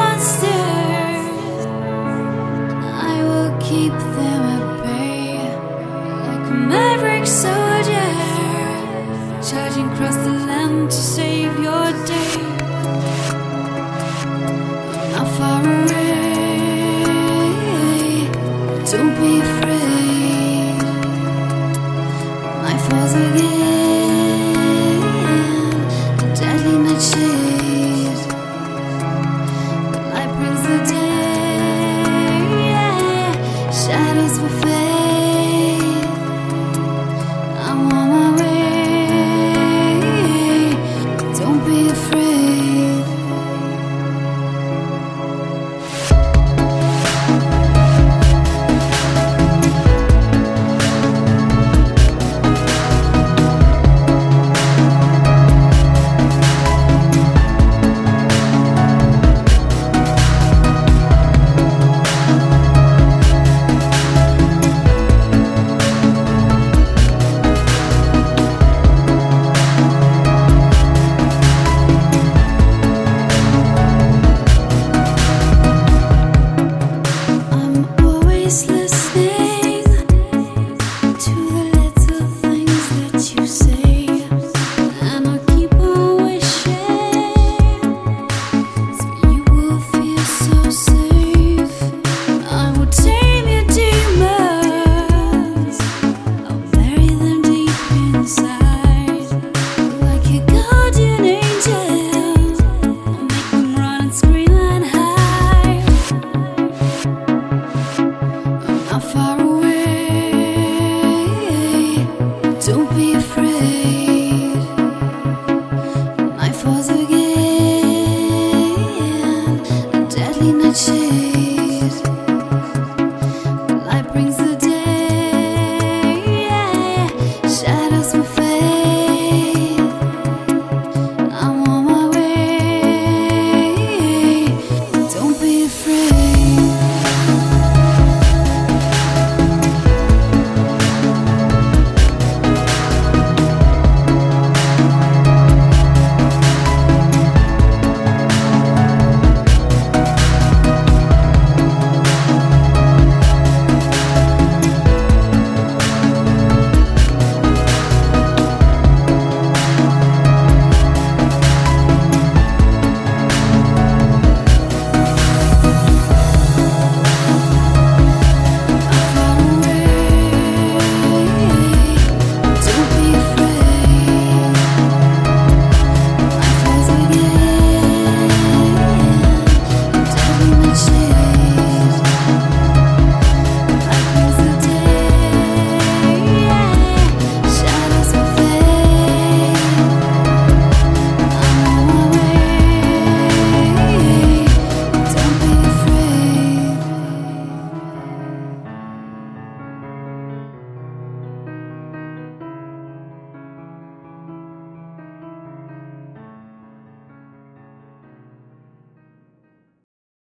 monsters. I will keep them at bay, like a maverick soldier, charging across the land to save your day. Not far away, don't be afraid. My falls again, a deadly nightshade. Light brings the day, shadows will fade. I'm on my way, don't be afraid. Far away, don't be afraid. Night falls again, a deadly nightshade.